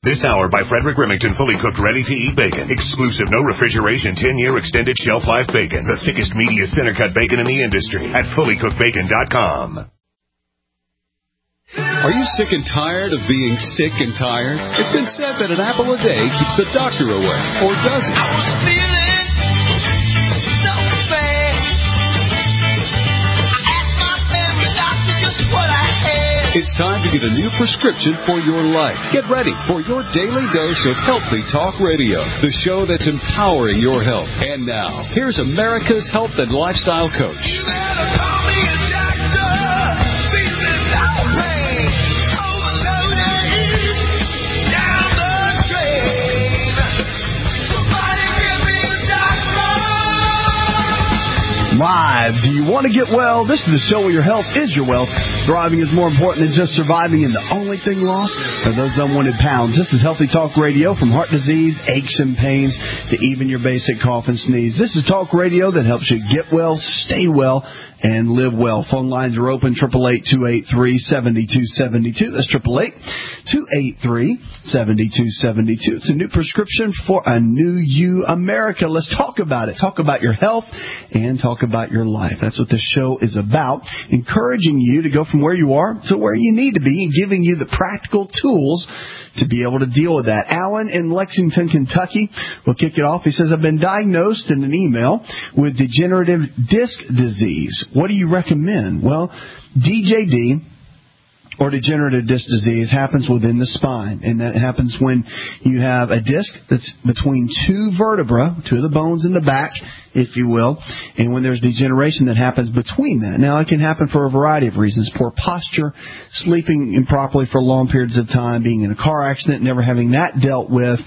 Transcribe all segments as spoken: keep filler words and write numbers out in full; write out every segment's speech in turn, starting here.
This hour by Frederick Remington, fully cooked, ready-to-eat bacon. Exclusive, no refrigeration, ten-year extended shelf life bacon. The thickest, meatiest center-cut bacon in the industry at fully cooked bacon dot com. Are you sick and tired of being sick and tired? It's been said that an apple a day keeps the doctor away, or does it? I was feeling so bad. I asked my family doctor just what I had. It's time to get a new prescription for your life. Get ready for your daily dose of Healthy Talk Radio, the show that's empowering your health. And now, here's America's health and lifestyle coach. You better call me a doctor. Feeling outraged, overloaded, down the drain. Somebody give me a doctor. Live. Do you want to get well? This is the show where your health is your wealth. Thriving is more important than just surviving, and the only thing lost are those unwanted pounds. This is Healthy Talk Radio, from heart disease, aches and pains, to even your basic cough and sneeze. This is talk radio that helps you get well, stay well, and live well. Phone lines are open, eight eight eight, two eight three, seven two seven two. That's eight eight eight, two eight three, seven two seven two. It's a new prescription for a new you, America. Let's talk about it. Talk about your health and talk about your life. That's what this show is about, encouraging you to go from where you are to where you need to be and giving you the practical tools to be able to deal with that. Alan in Lexington, Kentucky will kick it off. He says, I've been diagnosed in an email with degenerative disc disease. What do you recommend? Well, D J D, or degenerative disc disease, happens within the spine, and that happens when you have a disc that's between two vertebrae, two of the bones in the back, if you will, and when there's degeneration that happens between that. Now, it can happen for a variety of reasons: poor posture, sleeping improperly for long periods of time, being in a car accident, never having that dealt with.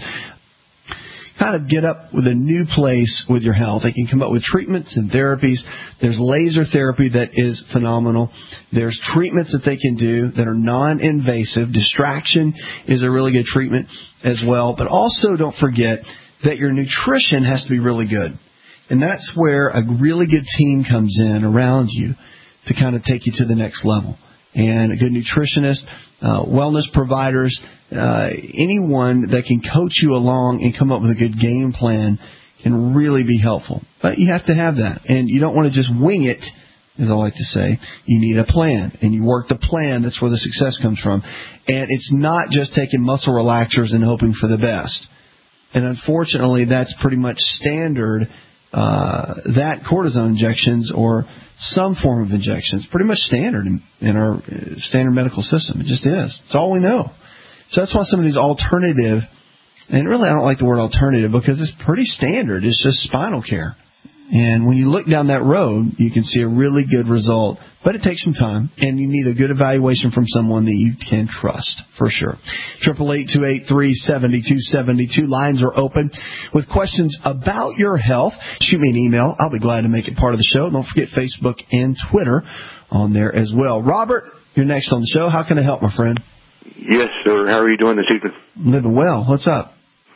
Kind of get up with a new place with your health. They can come up with treatments and therapies. There's laser therapy that is phenomenal. There's treatments that they can do that are non-invasive. Distraction is a really good treatment as well. But also don't forget that your nutrition has to be really good. And that's where a really good team comes in around you to kind of take you to the next level. And a good nutritionist, uh, wellness providers, uh, anyone that can coach you along and come up with a good game plan can really be helpful. But you have to have that. And you don't want to just wing it, as I like to say. You need a plan. And you work the plan. That's where the success comes from. And it's not just taking muscle relaxers and hoping for the best. And unfortunately, that's pretty much standard. Uh, that cortisone injections or some form of injections, pretty much standard in, in our standard medical system. It just is. It's all we know. So that's why some of these alternative, and really I don't like the word alternative because it's pretty standard. It's just spinal care. And when you look down that road, you can see a really good result. But it takes some time, and you need a good evaluation from someone that you can trust, for sure. eight eight eight, two eight three, seven two seven two. Lines are open. With questions about your health, shoot me an email. I'll be glad to make it part of the show. Don't forget Facebook and Twitter on there as well. Robert, you're next on the show. How can I help, my friend? Yes, sir. How are you doing this evening? Living well. What's up?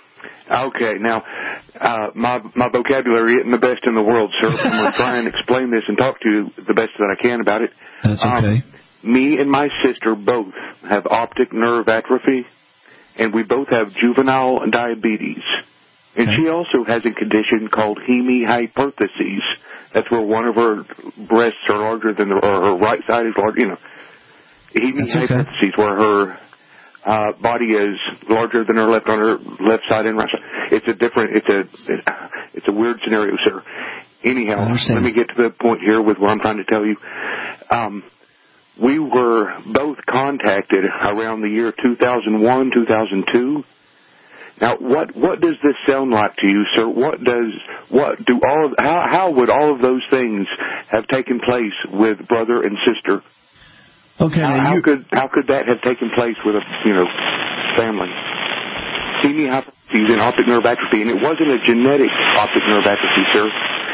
Okay, now, uh, my my vocabulary isn't the best in the world, sir. I'm going to try and explain this and talk to you the best that I can about it. That's okay. Um, me and my sister both have optic nerve atrophy, and we both have juvenile diabetes. And okay. She also has a condition called hemihyperthesis. That's where one of her breasts are larger than the, or her right side is larger, you know. Hemihyperthesis, okay. Where her Uh, body is larger than her left on her left side and right side. It's a different, it's a, it's a weird scenario, sir. Anyhow, let me get to the point here with what I'm trying to tell you. Um, we were both contacted around the year two thousand one, two thousand two. Now, what, what does this sound like to you, sir? What does, what do all of, how, how would all of those things have taken place with brother and sister? Okay, how, how could how could that have taken place with a you know family? Hemihyperthesis and optic nerve atrophy, and it wasn't a genetic optic nerve atrophy, sir.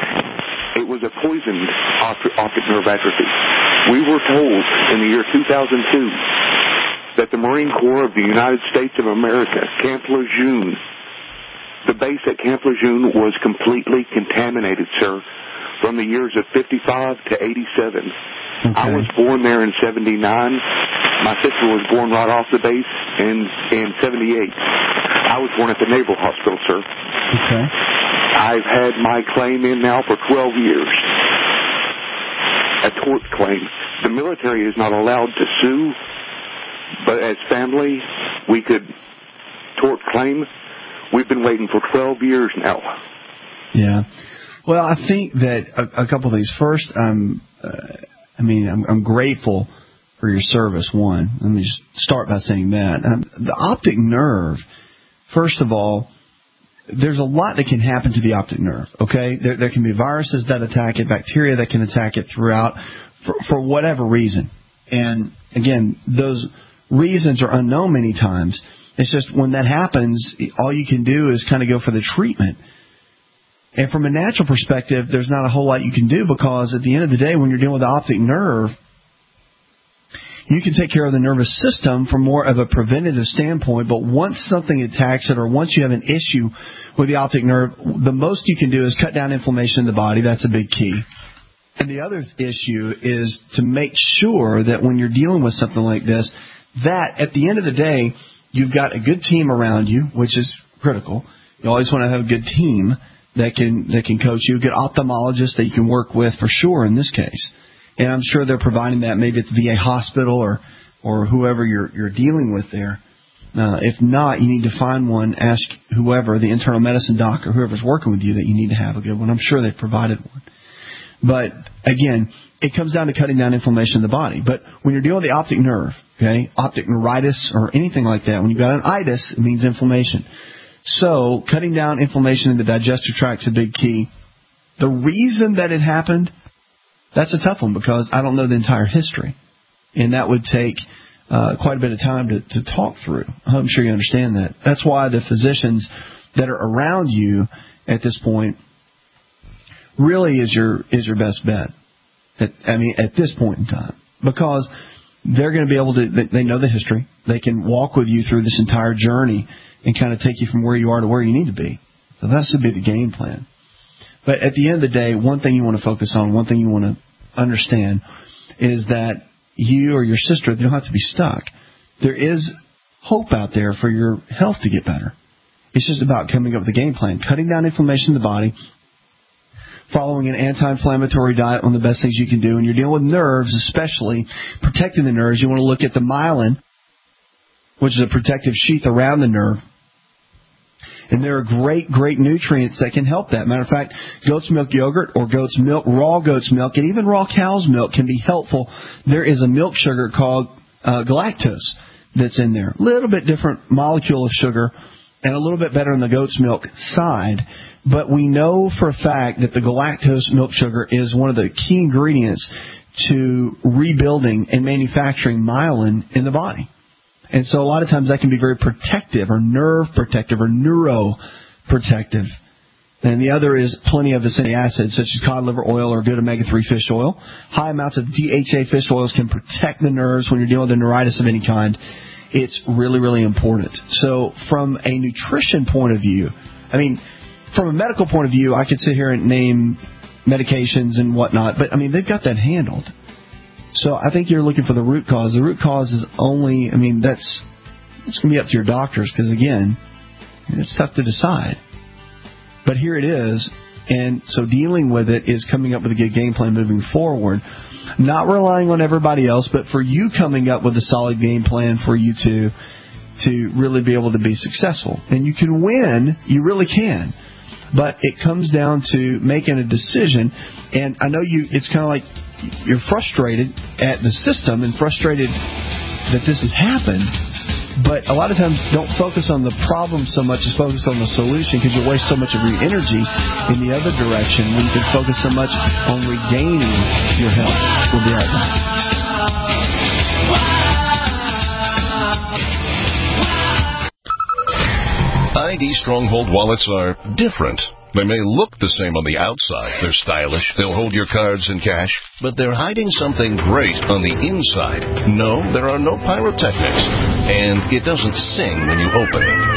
It was a poisoned optic, optic nerve atrophy. We were told in the year two thousand two that the Marine Corps of the United States of America, Camp Lejeune, the base at Camp Lejeune was completely contaminated, sir, from the years of fifty-five to eighty-seven. Okay. I was born there in seventy-nine. My sister was born right off the base in, in seventy-eight. I was born at the Naval Hospital, sir. Okay. I've had my claim in now for twelve years. A tort claim. The military is not allowed to sue, but as family, we could tort claim. We've been waiting for twelve years now. Yeah. Well, I think that a, a couple of things. First, um, uh, I mean, I'm, I'm grateful for your service, one. Let me just start by saying that. Um, the optic nerve, first of all, there's a lot that can happen to the optic nerve, okay? There, there can be viruses that attack it, bacteria that can attack it throughout for, for whatever reason. And, again, those reasons are unknown many times. It's just when that happens, all you can do is kind of go for the treatment. And from a natural perspective, there's not a whole lot you can do because at the end of the day, when you're dealing with the optic nerve, you can take care of the nervous system from more of a preventative standpoint, but once something attacks it or once you have an issue with the optic nerve, the most you can do is cut down inflammation in the body. That's a big key. And the other issue is to make sure that when you're dealing with something like this, that at the end of the day, you've got a good team around you, which is critical. You always want to have a good team that can that can coach you, a good ophthalmologist that you can work with for sure in this case. And I'm sure they're providing that maybe at the V A hospital or, or whoever you're you're dealing with there. Uh, if not, you need to find one, ask whoever, the internal medicine doc or whoever's working with you, that you need to have a good one. I'm sure they've provided one. But, again, it comes down to cutting down inflammation in the body. But when you're dealing with the optic nerve, okay, optic neuritis or anything like that, when you've got an itis, it means inflammation. So cutting down inflammation in the digestive tract is a big key. The reason that it happened, that's a tough one because I don't know the entire history. And that would take uh, quite a bit of time to, to talk through. I'm sure you understand that. That's why the physicians that are around you at this point really is your is your best bet. At, I mean, at this point in time. Because they're going to be able to, they know the history. They can walk with you through this entire journey and kind of take you from where you are to where you need to be. So that should be the game plan. But at the end of the day, one thing you want to focus on, one thing you want to understand is that you or your sister, they don't have to be stuck. There is hope out there for your health to get better. It's just about coming up with a game plan, cutting down inflammation in the body, following an anti-inflammatory diet, one of the best things you can do. And you're dealing with nerves, especially protecting the nerves. You want to look at the myelin, which is a protective sheath around the nerve. And there are great, great nutrients that can help that. Matter of fact, goat's milk yogurt or goat's milk, raw goat's milk, and even raw cow's milk can be helpful. There is a milk sugar called uh, galactose that's in there. A little bit different molecule of sugar and a little bit better on the goat's milk side. But we know for a fact that the galactose milk sugar is one of the key ingredients to rebuilding and manufacturing myelin in the body. And so a lot of times that can be very protective or nerve protective or neuroprotective. And the other is plenty of essential acids such as cod liver oil or good omega three fish oil. High amounts of D H A fish oils can protect the nerves when you're dealing with a neuritis of any kind. It's really, really important. So from a nutrition point of view, I mean, from a medical point of view, I could sit here and name medications and whatnot, but I mean, they've got that handled. So I think you're looking for the root cause. The root cause is only, I mean, that's it's going to be up to your doctors because, again, it's tough to decide. But here it is, and so dealing with it is coming up with a good game plan moving forward, not relying on everybody else, but for you coming up with a solid game plan for you to to really be able to be successful. And you can win, you really can. But it comes down to making a decision, and I know you. It's kind of like you're frustrated at the system and frustrated that this has happened, but a lot of times don't focus on the problem so much as focus on the solution because you waste so much of your energy in the other direction when you can focus so much on regaining your health. We'll be right back. I D Stronghold wallets are different. They may look the same on the outside. They're stylish. They'll hold your cards and cash. But they're hiding something great on the inside. No, there are no pyrotechnics. And it doesn't sing when you open it. But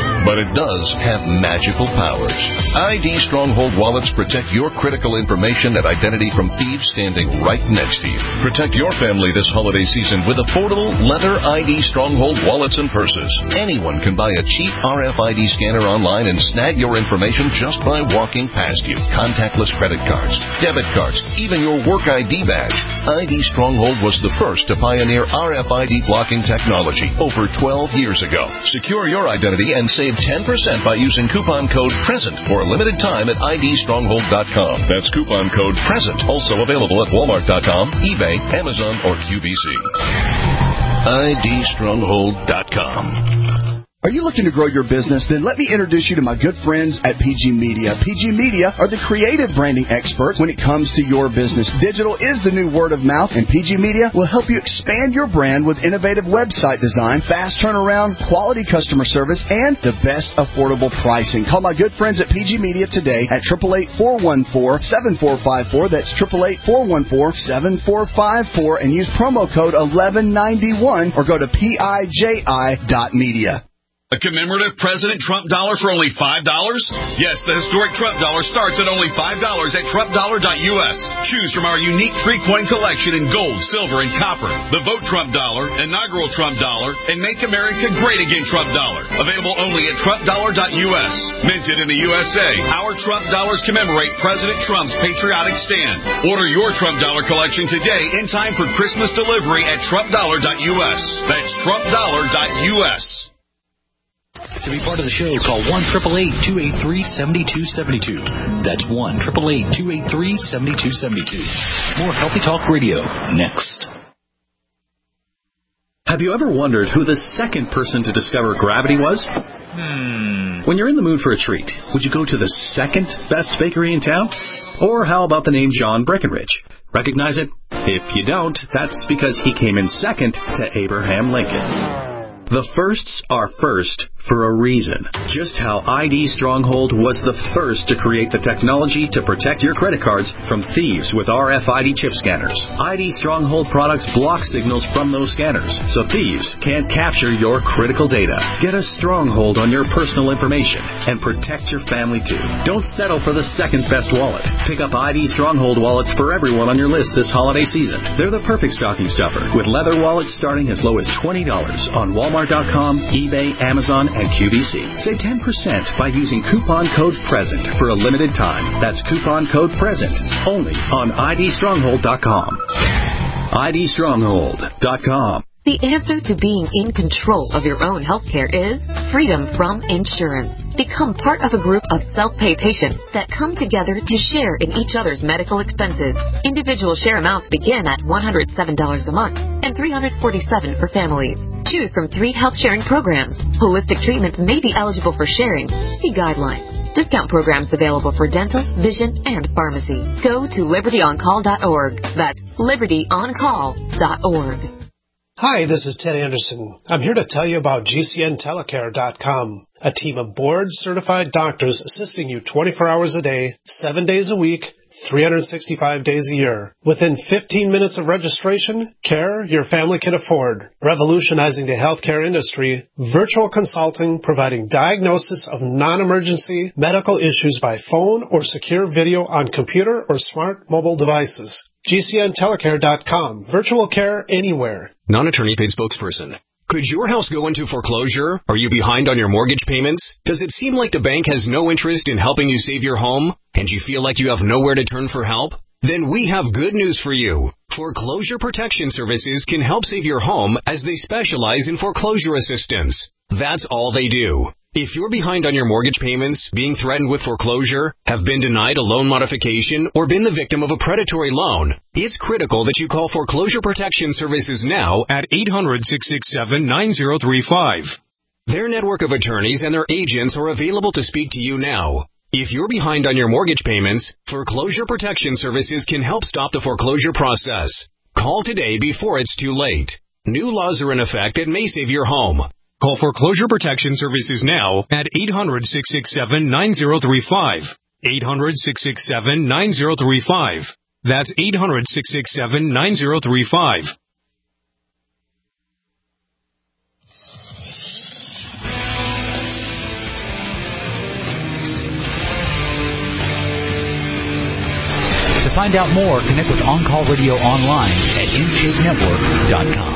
it does have magical powers. I D Stronghold wallets protect your critical information and identity from thieves standing right next to you. Protect your family this holiday season with affordable leather I D Stronghold wallets and purses. Anyone can buy a cheap R F I D scanner online and snag your information just by walking past you. Contactless credit cards, debit cards, even your work I D badge. I D Stronghold was the first to pioneer R F I D blocking technology over twelve years ago. Secure your identity and save ten percent by using coupon code PRESENT for a limited time at I D stronghold dot com. That's coupon code PRESENT. Also available at walmart dot com, eBay, Amazon, or Q V C. I D stronghold dot com. Are you looking to grow your business? Then let me introduce you to my good friends at P G Media. P G Media are the creative branding experts when it comes to your business. Digital is the new word of mouth, and P G Media will help you expand your brand with innovative website design, fast turnaround, quality customer service, and the best affordable pricing. Call my good friends at P G Media today at eight eight eight, four one four, seven four five four. That's eight eight eight, four one four, seven four five four, and use promo code eleven ninety-one or go to P I J I dot media. A commemorative President Trump dollar for only five dollars? Yes, the historic Trump dollar starts at only five dollars at trump dollar dot U S. Choose from our unique three-coin collection in gold, silver, and copper. The Vote Trump dollar, inaugural Trump dollar, and Make America Great Again Trump dollar. Available only at trump dollar dot U S. Minted in the U S A, our Trump dollars commemorate President Trump's patriotic stand. Order your Trump dollar collection today in time for Christmas delivery at trump dollar dot U S. That's trump dollar dot U S. To be part of the show, call one eight eight eight, two eight three, seven two seven two. That's one eight eight eight, two eight three, seven two seven two. More Healthy Talk Radio next. Have you ever wondered who the second person to discover gravity was? Hmm. When you're in the mood for a treat, would you go to the second best bakery in town? Or how about the name John Breckenridge? Recognize it? If you don't, that's because he came in second to Abraham Lincoln. The firsts are first for a reason. Just how I D Stronghold was the first to create the technology to protect your credit cards from thieves with R F I D chip scanners. I D Stronghold products block signals from those scanners, so thieves can't capture your critical data. Get a stronghold on your personal information and protect your family too. Don't settle for the second best wallet. Pick up I D Stronghold wallets for everyone on your list this holiday season. They're the perfect stocking stuffer, with leather wallets starting as low as twenty dollars on walmart dot com, eBay, Amazon, and Q V C. Save ten percent by using coupon code PRESENT for a limited time. That's coupon code PRESENT only on I D stronghold dot com. I D stronghold dot com. The answer to being in control of your own healthcare is freedom from insurance. Become part of a group of self-pay patients that come together to share in each other's medical expenses. Individual share amounts begin at one hundred seven dollars a month and three hundred forty-seven dollars for families. Choose from three health sharing programs. Holistic treatments may be eligible for sharing. See guidelines. Discount programs available for dental, vision, and pharmacy. Go to liberty on call dot org. That's liberty on call dot org. Hi, this is Ted Anderson. I'm here to tell you about G C N telecare dot com, a team of board-certified doctors assisting you twenty-four hours a day, seven days a week, three hundred sixty-five days a year. Within fifteen minutes of registration, care your family can afford. Revolutionizing the healthcare industry, virtual consulting providing diagnosis of non-emergency medical issues by phone or secure video on computer or smart mobile devices. G C N telecare dot com. Virtual care anywhere. Non-attorney paid spokesperson. Could your house go into foreclosure? Are you behind on your mortgage payments? Does it seem like the bank has no interest in helping you save your home, and you feel like you have nowhere to turn for help? Then we have good news for you. Foreclosure Protection Services can help save your home as they specialize in foreclosure assistance. That's all they do. If you're behind on your mortgage payments, being threatened with foreclosure, have been denied a loan modification, or been the victim of a predatory loan, it's critical that you call Foreclosure Protection Services now at eight hundred, six six seven, nine zero three five. Their network of attorneys and their agents are available to speak to you now. If you're behind on your mortgage payments, Foreclosure Protection Services can help stop the foreclosure process. Call today before it's too late. New laws are in effect that may save your home. Call Foreclosure Protection Services now at eight hundred, six six seven, nine zero three five. eight hundred, six six seven, nine zero three five. That's eight hundred, six six seven, nine zero three five. To find out more, connect with On Call Radio online at n shape network dot com.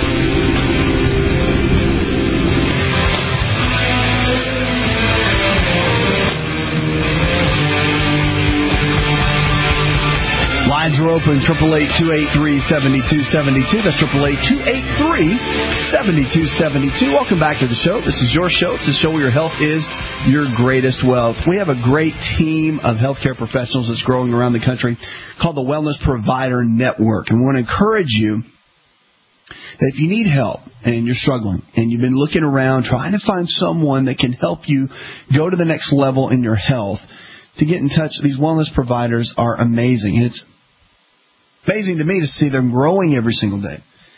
Lines are open, eight eight eight, two eight three, seven two seven two. That's eight eight eight, two eight three, seven two seven two. Welcome back to the show. This is your show. It's the show where your health is your greatest wealth. We have a great team of healthcare professionals that's growing around the country called the Wellness Provider Network. And we want to encourage you that if you need help and you're struggling and you've been looking around trying to find someone that can help you go to the next level in your health, to get in touch, these wellness providers are amazing. And it's amazing to me to see them growing every single day.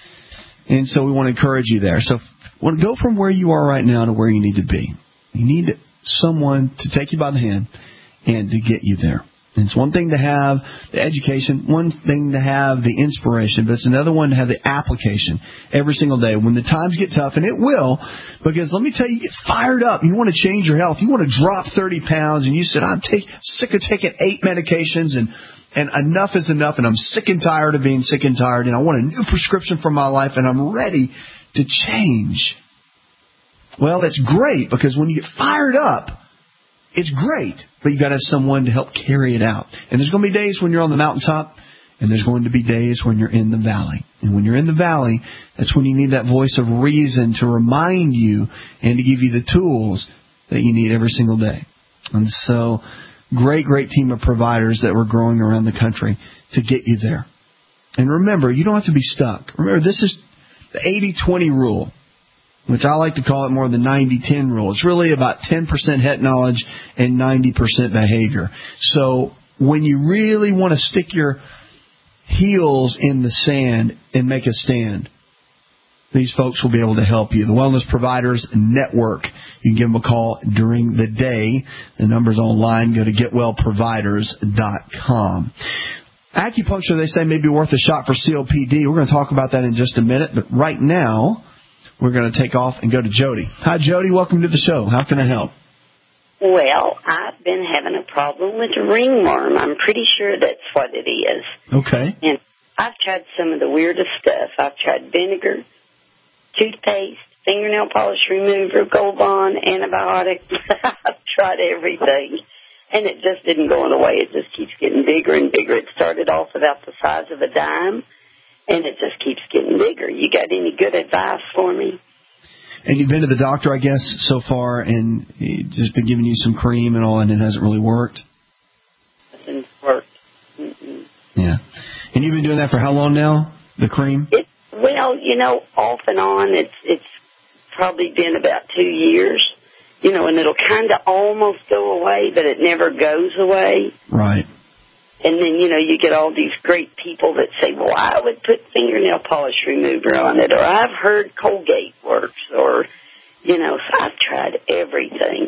And so we want to encourage you there. So want to go from where you are right now to where you need to be. You need someone to take you by the hand and to get you there. And it's one thing to have the education, one thing to have the inspiration, but it's another one to have the application every single day when the times get tough, and it will, because let me tell you, you get fired up. You want to change your health. You want to drop thirty pounds, and you said, I'm take, sick of taking eight medications, and And enough is enough, and I'm sick and tired of being sick and tired, and I want a new prescription for my life, and I'm ready to change. Well, that's great, because when you get fired up, it's great, but you got to have someone to help carry it out. And there's going to be days when you're on the mountaintop, and there's going to be days when you're in the valley. And when you're in the valley, that's when you need that voice of reason to remind you and to give you the tools that you need every single day. And so, great, great team of providers that we're growing around the country to get you there. And remember, you don't have to be stuck. Remember, this is the eighty twenty rule, which I like to call it more the ninety ten rule. It's really about ten percent head knowledge and ninety percent behavior. So when you really want to stick your heels in the sand and make a stand, these folks will be able to help you. The Wellness Providers Network. You can give them a call during the day. The number's online. Go to get well providers dot com. Acupuncture, they say, may be worth a shot for C O P D. We're going to talk about that in just a minute. But right now, we're going to take off and go to Jody. Hi, Jody. Welcome to the show. How can I help? Well, I've been having a problem with ringworm. I'm pretty sure that's what it is. Okay. And I've tried some of the weirdest stuff. I've tried vinegar, toothpaste, fingernail polish remover, Gold Bond, antibiotics. I've tried everything, and it just didn't go away. It just keeps getting bigger and bigger. It started off about the size of a dime, and it just keeps getting bigger. You got any good advice for me? And you've been to the doctor, I guess, so far, and he's just been giving you some cream and all, and it hasn't really worked? Hasn't worked. Mm-mm. Yeah. And you've been doing that for how long now, the cream? It, well, you know, off and on, it's it's probably been about two years, you know, and it'll kind of almost go away, but it never goes away. Right. And then, you know, you get all these great people that say, well, I would put fingernail polish remover on it, or I've heard Colgate works, or, you know, so I've tried everything.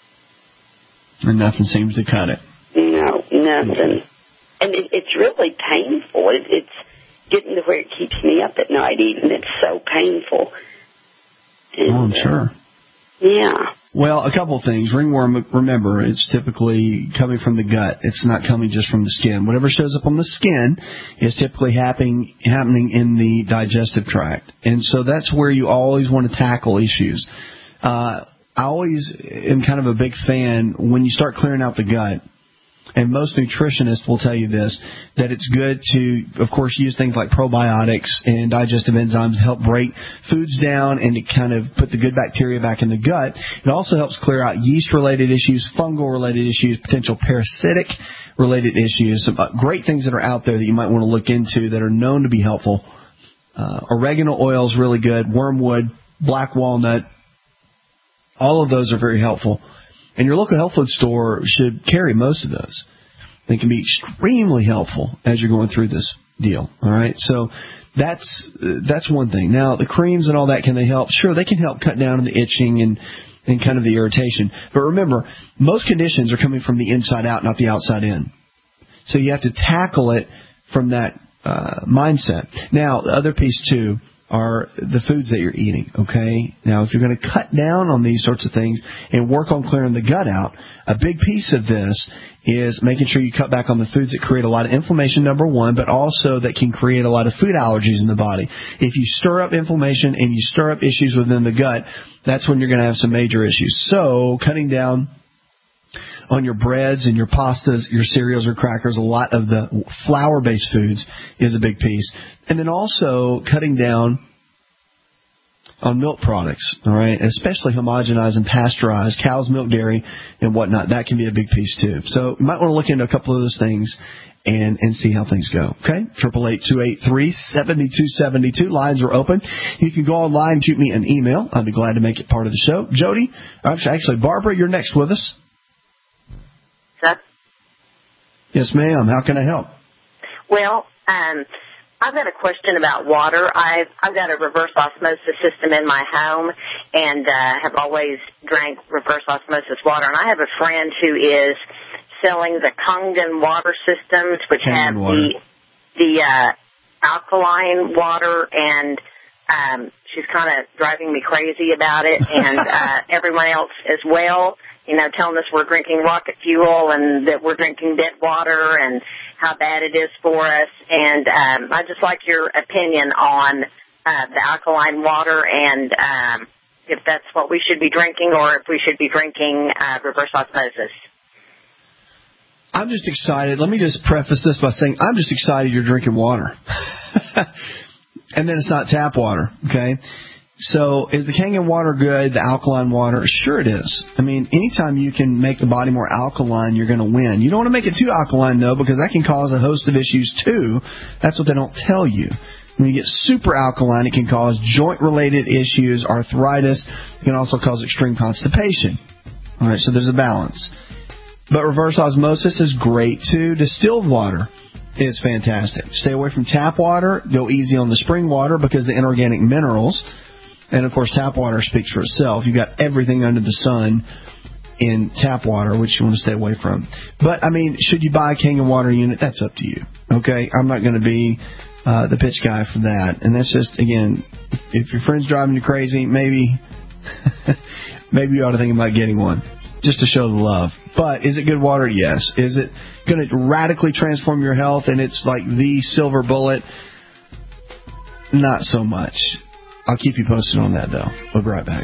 And nothing seems to cut it. No, nothing. And it, it's really painful. It, it's getting to where it keeps me up at night even. It's so painful. And, oh, I'm sure. Uh, yeah. Well, a couple of things. Ringworm, remember, it's typically coming from the gut. It's not coming just from the skin. Whatever shows up on the skin is typically happening happening in the digestive tract. And so that's where you always want to tackle issues. Uh, I always am kind of a big fan when you start clearing out the gut. And most nutritionists will tell you this, that it's good to, of course, use things like probiotics and digestive enzymes to help break foods down and to kind of put the good bacteria back in the gut. It also helps clear out yeast-related issues, fungal-related issues, potential parasitic-related issues, some great things that are out there that you might want to look into that are known to be helpful. Uh, oregano oil is really good, wormwood, black walnut, all of those are very helpful. And your local health food store should carry most of those. They can be extremely helpful as you're going through this deal. All right, so that's uh, that's one thing. Now, the creams and all that, can they help? Sure, they can help cut down on the itching and, and kind of the irritation. But remember, most conditions are coming from the inside out, not the outside in. So you have to tackle it from that uh, mindset. Now, the other piece, too, are the foods that you're eating, okay? Now, if you're going to cut down on these sorts of things and work on clearing the gut out, a big piece of this is making sure you cut back on the foods that create a lot of inflammation, number one, but also that can create a lot of food allergies in the body. If you stir up inflammation and you stir up issues within the gut, that's when you're going to have some major issues. So cutting down on your breads and your pastas, your cereals or crackers, a lot of the flour-based foods is a big piece. And then also cutting down on milk products, all right, especially homogenized and pasteurized, cow's milk, dairy, and whatnot. That can be a big piece, too. So you might want to look into a couple of those things and and see how things go, okay? triple eight, two eight three, seven two seven two. Lines are open. You can go online and shoot me an email. I'd be glad to make it part of the show. Jody, actually, actually Barbara, you're next with us. Sir? Yes, ma'am. How can I help? Well, um, I've got a question about water. I've I've got a reverse osmosis system in my home, and uh, have always drank reverse osmosis water. And I have a friend who is selling the Kangen water systems, which Kangen have water. the the uh, alkaline water, and um, she's kind of driving me crazy about it, and uh, everyone else as well. You know, telling us we're drinking rocket fuel and that we're drinking dead water and how bad it is for us. And um, I'd just like your opinion on uh, the alkaline water and um, if that's what we should be drinking or if we should be drinking uh, reverse osmosis. I'm just excited. Let me just preface this by saying I'm just excited you're drinking water. And then it's not tap water, okay? So is the Kangen water good, the alkaline water? Sure it is. I mean, anytime you can make the body more alkaline, you're going to win. You don't want to make it too alkaline, though, because that can cause a host of issues, too. That's what they don't tell you. When you get super alkaline, it can cause joint-related issues, arthritis. It can also cause extreme constipation. All right, so there's a balance. But reverse osmosis is great, too. Distilled water is fantastic. Stay away from tap water. Go easy on the spring water because the inorganic minerals. And, of course, tap water speaks for itself. You've got everything under the sun in tap water, which you want to stay away from. But, I mean, should you buy a Kangen water unit? That's up to you, okay? I'm not going to be uh, the pitch guy for that. And that's just, again, if your friend's driving you crazy, maybe maybe you ought to think about getting one just to show the love. But is it good water? Yes. Is it going to radically transform your health and it's like the silver bullet? Not so much. I'll keep you posted on that, though. We'll be right back.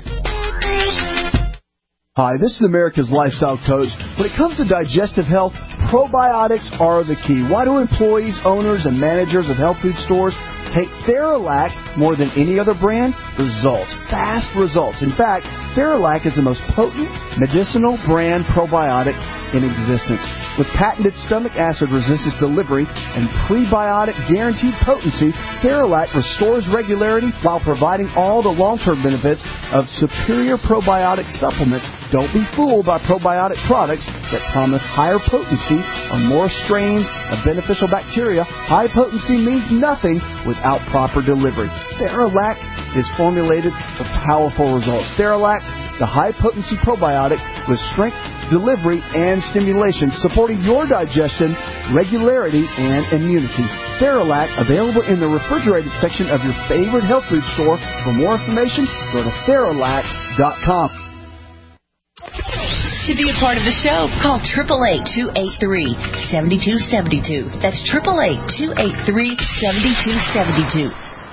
Hi, this is America's Lifestyle Coach. When it comes to digestive health, probiotics are the key. Why do employees, owners, and managers of health food stores take Theralac more than any other brand? Results. Fast results. In fact, Theralac is the most potent medicinal brand probiotic in existence. With patented stomach acid resistance delivery and prebiotic guaranteed potency, Theralac restores regularity while providing all the long-term benefits of superior probiotic supplements. Don't be fooled by probiotic products that promise higher potency or more strains of beneficial bacteria. High potency means nothing without proper delivery. Theralac is formulated for powerful results. Theralac, the high-potency probiotic with strength, delivery, and stimulation, supporting your digestion, regularity, and immunity. Theralac, available in the refrigerated section of your favorite health food store. For more information, go to Theralac dot com. To be a part of the show, call eight eight eight, two eight three, seven two seven two. That's eight eight eight, two eight three, seven two seven two.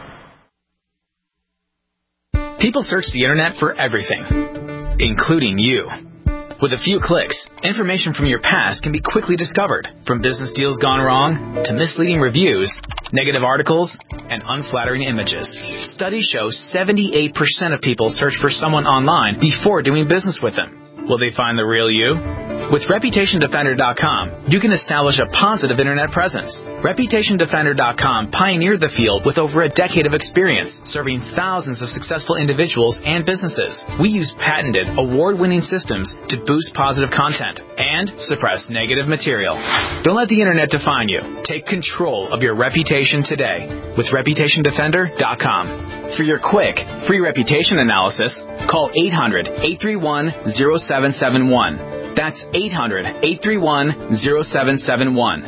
People search the internet for everything, including you. With a few clicks, information from your past can be quickly discovered, from business deals gone wrong to misleading reviews, negative articles, and unflattering images. Studies show seventy-eight percent of people search for someone online before doing business with them. Will they find the real you? With Reputation Defender dot com, you can establish a positive internet presence. Reputation Defender dot com pioneered the field with over a decade of experience, serving thousands of successful individuals and businesses. We use patented, award-winning systems to boost positive content and suppress negative material. Don't let the internet define you. Take control of your reputation today with Reputation Defender dot com. For your quick, free reputation analysis, call eight hundred, eight three one, zero seven seven one. That's eight hundred, eight three one, zero seven seven one.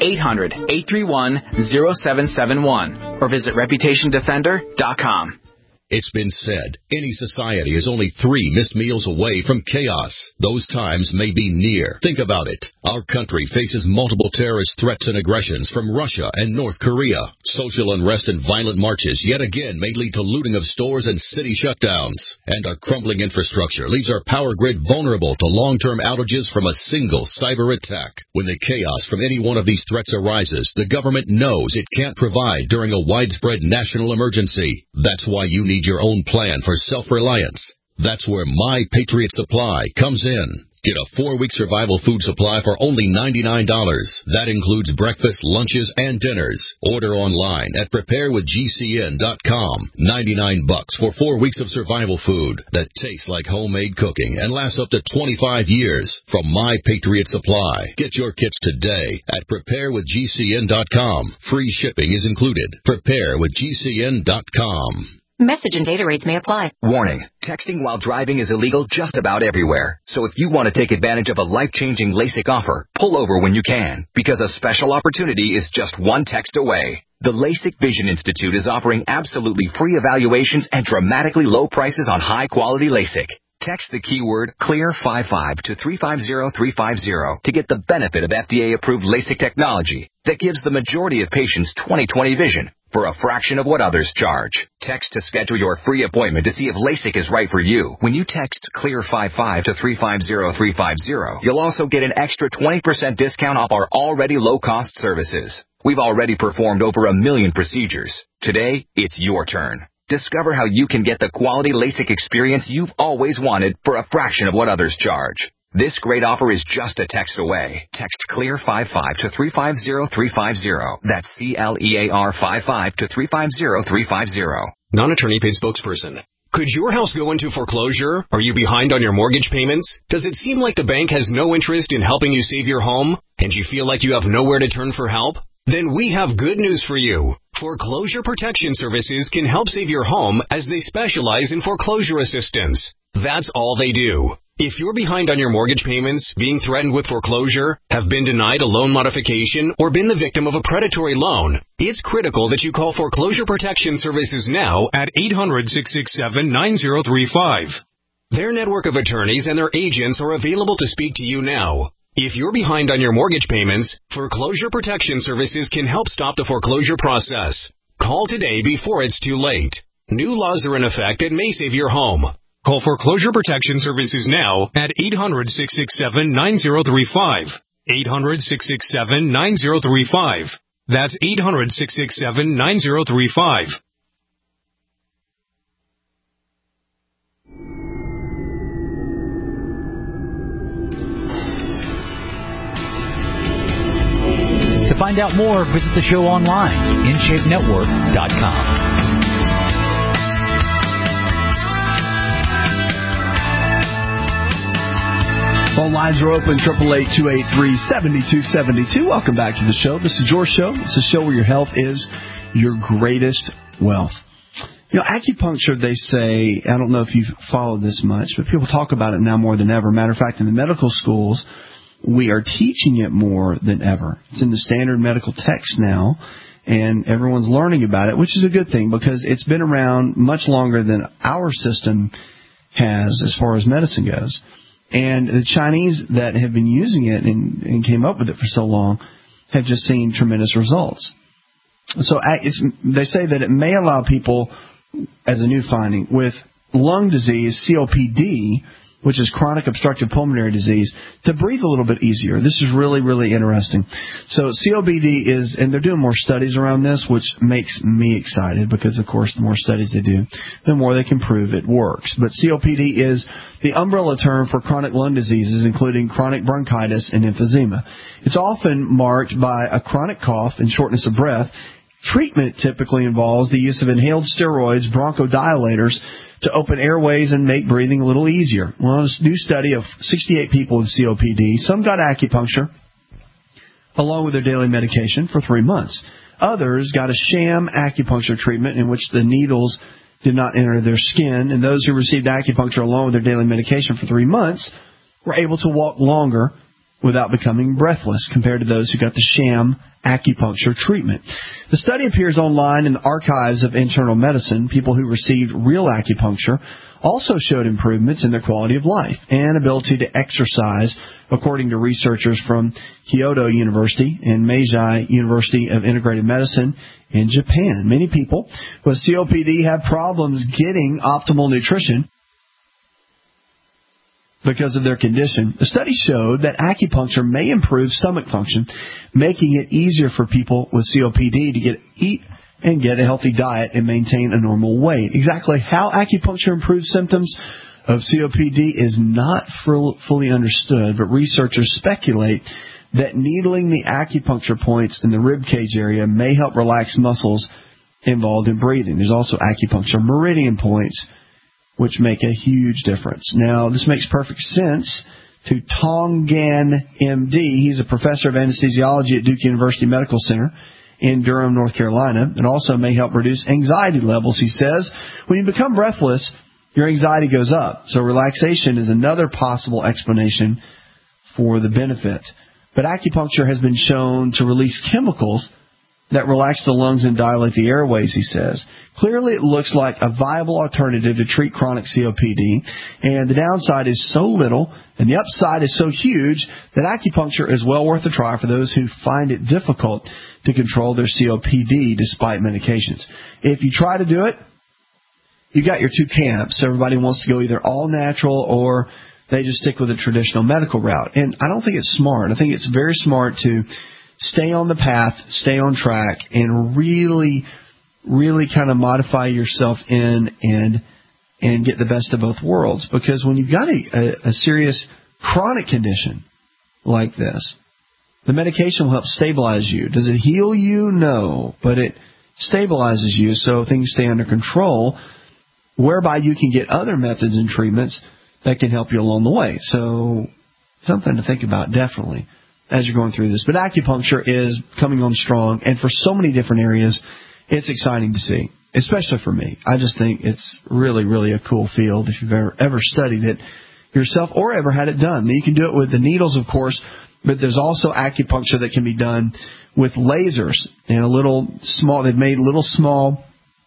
eight hundred, eight three one, zero seven seven one or visit reputation defender dot com. It's been said, any society is only three missed meals away from chaos. Those times may be near. Think about it. Our country faces multiple terrorist threats and aggressions from Russia and North Korea. Social unrest and violent marches yet again may lead to looting of stores and city shutdowns. And our crumbling infrastructure leaves our power grid vulnerable to long-term outages from a single cyber attack. When the chaos from any one of these threats arises, the government knows it can't provide during a widespread national emergency. That's why you need your own plan for self-reliance. That's where My Patriot Supply comes in. Get a four-week survival food supply for only ninety-nine dollars. That includes breakfast, lunches, and dinners. Order online at prepare with G C N dot com. ninety-nine bucks for four weeks of survival food that tastes like homemade cooking and lasts up to twenty-five years from My Patriot Supply. Get your kits today at prepare with G C N dot com. Free shipping is included. prepare with G C N dot com. Message and data rates may apply. Warning, texting while driving is illegal just about everywhere. So if you want to take advantage of a life-changing LASIK offer, pull over when you can, because a special opportunity is just one text away. The LASIK Vision Institute is offering absolutely free evaluations and dramatically low prices on high-quality LASIK. Text the keyword CLEAR fifty-five to three five zero three five zero to get the benefit of F D A-approved LASIK technology that gives the majority of patients twenty twenty vision for a fraction of what others charge. Text to schedule your free appointment to see if LASIK is right for you. When you text CLEAR fifty-five to three five zero three five zero, you'll also get an extra twenty percent discount off our already low-cost services. We've already performed over a million procedures. Today, it's your turn. Discover how you can get the quality LASIK experience you've always wanted for a fraction of what others charge. This great offer is just a text away. Text CLEAR fifty-five to three five zero three five zero. That's C L E A R fifty-five to three five zero three five zero. Non-attorney paid spokesperson. Could your house go into foreclosure? Are you behind on your mortgage payments? Does it seem like the bank has no interest in helping you save your home? And you feel like you have nowhere to turn for help? Then we have good news for you. Foreclosure Protection Services can help save your home as they specialize in foreclosure assistance. That's all they do. If you're behind on your mortgage payments, being threatened with foreclosure, have been denied a loan modification, or been the victim of a predatory loan, it's critical that you call Foreclosure Protection Services now at eight hundred, six six seven, nine zero three five. Their network of attorneys and their agents are available to speak to you now. If you're behind on your mortgage payments, Foreclosure Protection Services can help stop the foreclosure process. Call today before it's too late. New laws are in effect that may save your home. Call Foreclosure Protection Services now at eight hundred, six six seven, nine zero three five. eight hundred, six six seven, nine zero three five. That's eight hundred, six six seven, nine zero three five. To find out more, visit the show online, in shape network dot com. Phone lines are open, triple eight, two eight three, seven two seven two. Welcome back to the show. This is your show. It's a show where your health is your greatest wealth. You know, acupuncture, they say, I don't know if you've followed this much, but people talk about it now more than ever. Matter of fact, in the medical schools, we are teaching it more than ever. It's in the standard medical text now, and everyone's learning about it, which is a good thing because it's been around much longer than our system has as far as medicine goes. And the Chinese that have been using it and, and came up with it for so long have just seen tremendous results. So it's, they say that it may allow people, as a new finding, with lung disease, C O P D, which is chronic obstructive pulmonary disease, to breathe a little bit easier. This is really, really interesting. So C O P D is, and they're doing more studies around this, which makes me excited because, of course, the more studies they do, the more they can prove it works. But C O P D is the umbrella term for chronic lung diseases, including chronic bronchitis and emphysema. It's often marked by a chronic cough and shortness of breath. Treatment typically involves the use of inhaled steroids, bronchodilators, to open airways and make breathing a little easier. Well, a new study of sixty-eight people with C O P D, some got acupuncture along with their daily medication for three months. Others got a sham acupuncture treatment in which the needles did not enter their skin, and those who received acupuncture along with their daily medication for three months were able to walk longer without becoming breathless compared to those who got the sham acupuncture treatment. The study appears online in the Archives of Internal Medicine. People who received real acupuncture also showed improvements in their quality of life and ability to exercise, according to researchers from Kyoto University and Meiji University of Integrated Medicine in Japan. Many people with C O P D have problems getting optimal nutrition because of their condition. The study showed that acupuncture may improve stomach function, making it easier for people with C O P D to get eat and get a healthy diet and maintain a normal weight. Exactly how acupuncture improves symptoms of C O P D is not fully understood, but researchers speculate that needling the acupuncture points in the rib cage area may help relax muscles involved in breathing. There's also acupuncture meridian points, which make a huge difference. Now, this makes perfect sense to Tong Gan, M D. He's a professor of anesthesiology at Duke University Medical Center in Durham, North Carolina. It also may help reduce anxiety levels, he says. When you become breathless, your anxiety goes up. So relaxation is another possible explanation for the benefit. But acupuncture has been shown to release chemicals that relax the lungs and dilate the airways, he says. Clearly, it looks like a viable alternative to treat chronic C O P D, and the downside is so little and the upside is so huge that acupuncture is well worth a try for those who find it difficult to control their C O P D despite medications. If you try to do it, you got your two camps. Everybody wants to go either all natural or they just stick with a traditional medical route. And I don't think it's smart. I think it's very smart to stay on the path, stay on track, and really, really kind of modify yourself in and and get the best of both worlds. Because when you've got a, a, a serious chronic condition like this, the medication will help stabilize you. Does it heal you? No. But it stabilizes you so things stay under control, whereby you can get other methods and treatments that can help you along the way. So something to think about, definitely, as you're going through this. But acupuncture is coming on strong, and for so many different areas, it's exciting to see, especially for me. I just think it's really, really a cool field if you've ever, ever studied it yourself or ever had it done. Now, you can do it with the needles, of course, but there's also acupuncture that can be done with lasers and a little small, they've made little small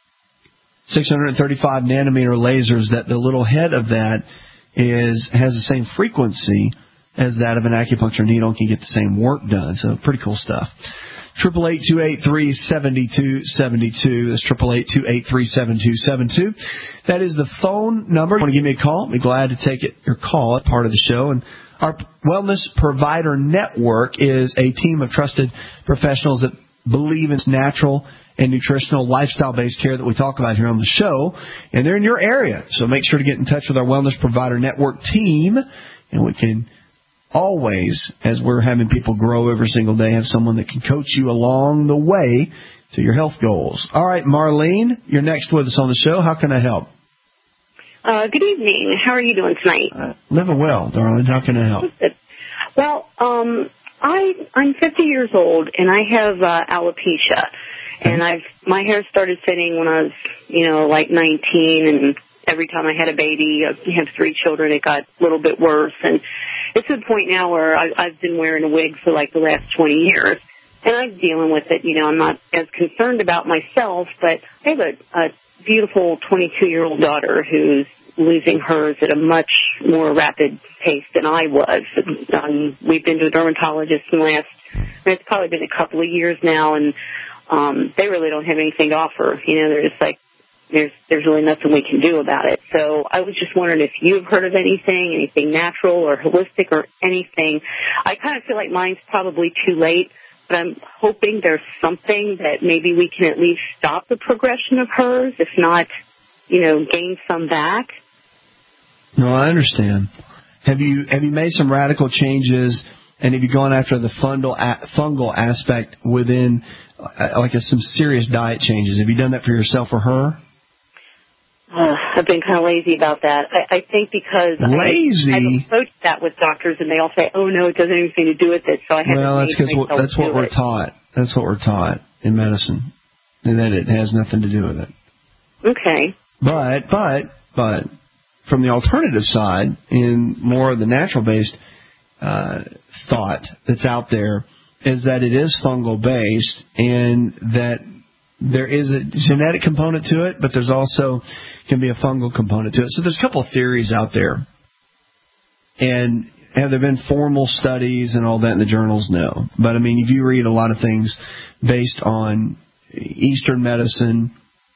six hundred thirty-five nanometer lasers that the little head of that is has the same frequency as that of an acupuncture needle and can get the same work done. So pretty cool stuff. eight eight eight, two eight three, seven two seven two. That's eight eight eight, two eight three, seven two seven two. That is the phone number. If you want to give me a call, I'd be glad to take it, your call at part of the show. And our Wellness Provider Network is a team of trusted professionals that believe in natural and nutritional lifestyle-based care that we talk about here on the show. And they're in your area. So make sure to get in touch with our Wellness Provider Network team, and we can always, as we're having people grow every single day, have someone that can coach you along the way to your health goals. All right, Marlene, you're next with us on the show. How can I help? Uh, good evening. How are you doing tonight? Uh, living well, darling. How can I help? Well, um, I I'm fifty years old and I have uh, alopecia, and I've my hair started thinning when I was, you know, like nineteen, and every time I had a baby, I have three children, it got a little bit worse, and it's to the point now where I, I've been wearing a wig for like the last twenty years, and I'm dealing with it. You know, I'm not as concerned about myself, but I have a, a beautiful twenty-two-year-old daughter who's losing hers at a much more rapid pace than I was. Um, we've been to a dermatologist in the last, it's probably been a couple of years now, and um, they really don't have anything to offer. You know, they're just like, there's there's really nothing we can do about it. So I was just wondering if you've heard of anything, anything natural or holistic or anything. I kind of feel like mine's probably too late, but I'm hoping there's something that maybe we can at least stop the progression of hers, if not, you know, gain some back. No, I understand. Have you have you made some radical changes, and have you gone after the fungal fungal aspect within, uh, like a, some serious diet changes? Have you done that for yourself or her? Uh, I've been kind of lazy about that. I, I think because lazy. I, I've approached that with doctors, and they all say, "Oh no, it doesn't have anything to do with it." So I haven't. Well, that's because that's what we're it. taught. That's what we're taught in medicine, and that it has nothing to do with it. Okay. But but but from the alternative side, in more of the natural based, uh, thought that's out there is that it is fungal based and that there is a genetic component to it, but there's also can be a fungal component to it. So there's a couple of theories out there. And have there been formal studies and all that in the journals? No. But, I mean, if you read a lot of things based on Eastern medicine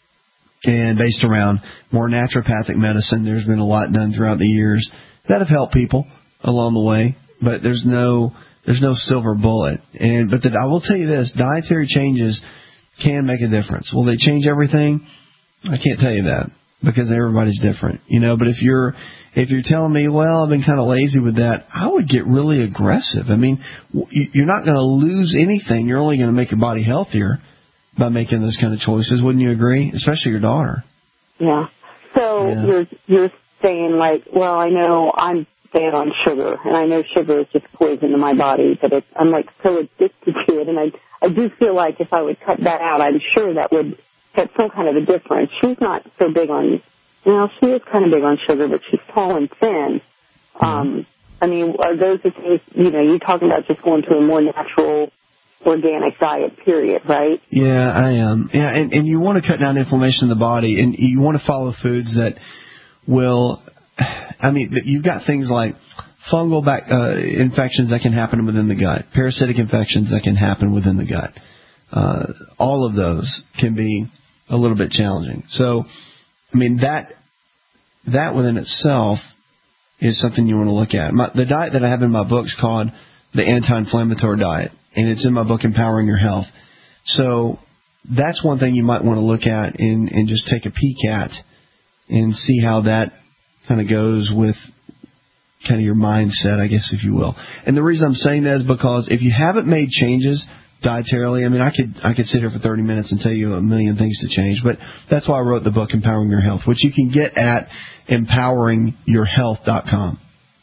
and based around more naturopathic medicine, there's been a lot done throughout the years that have helped people along the way. But there's no there's no silver bullet. And But the, I will tell you this, dietary changes can make a difference. Will they change everything? I can't tell you that because everybody's different, you know. But if you're if you're telling me, well, I've been kind of lazy with that, I would get really aggressive. I mean, you're not going to lose anything. You're only going to make your body healthier by making those kind of choices. Wouldn't you agree? Especially your daughter. Yeah. So Yeah. you're you're saying like, well, I know I'm bad on sugar, and I know sugar is just poison to my body, but it's, I'm like so addicted to it, and I I do feel like if I would cut that out, I'm sure that would have some kind of a difference. She's not so big on, well, she is kind of big on sugar, but she's tall and thin. Um, I mean, are those the things, you know, you're talking about just going to a more natural, organic diet, period, right? Yeah, I am. Yeah, and, and you want to cut down inflammation in the body, and you want to follow foods that will, I mean, you've got things like fungal back, uh, infections that can happen within the gut, parasitic infections that can happen within the gut. Uh, all of those can be a little bit challenging. So, I mean, that that within itself is something you want to look at. My, the diet that I have in my book is called the anti-inflammatory diet, and it's in my book, Empowering Your Health. So that's one thing you might want to look at and, and just take a peek at and see how that kind of goes with kind of your mindset, I guess, if you will. And the reason I'm saying that is because if you haven't made changes dietarily, I mean, I could I could sit here for thirty minutes and tell you a million things to change, but that's why I wrote the book, Empowering Your Health, which you can get at empowering your health dot com.